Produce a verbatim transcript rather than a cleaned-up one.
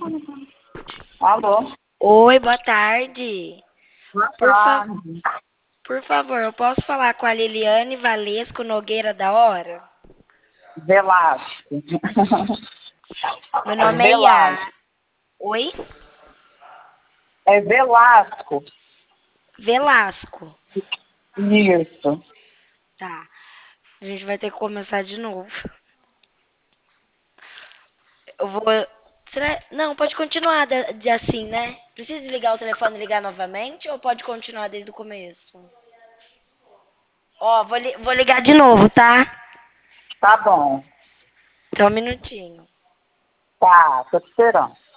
Alô? Oi, boa tarde. Boa Por, fa- tarde. por favor, eu posso falar com a Liliane Valesco Nogueira da Hora? Velasco. Meu É nome é Velasco. Iá. Oi? É Velasco. Velasco. Isso. Tá. A gente vai ter que começar de novo. Eu vou. Será... Não, pode continuar de, de assim, né? Precisa desligar o telefone e ligar novamente ou pode continuar desde o começo? Ó, vou, li- vou ligar de novo, tá? Tá bom. Só um minutinho. Tá, tô te esperando.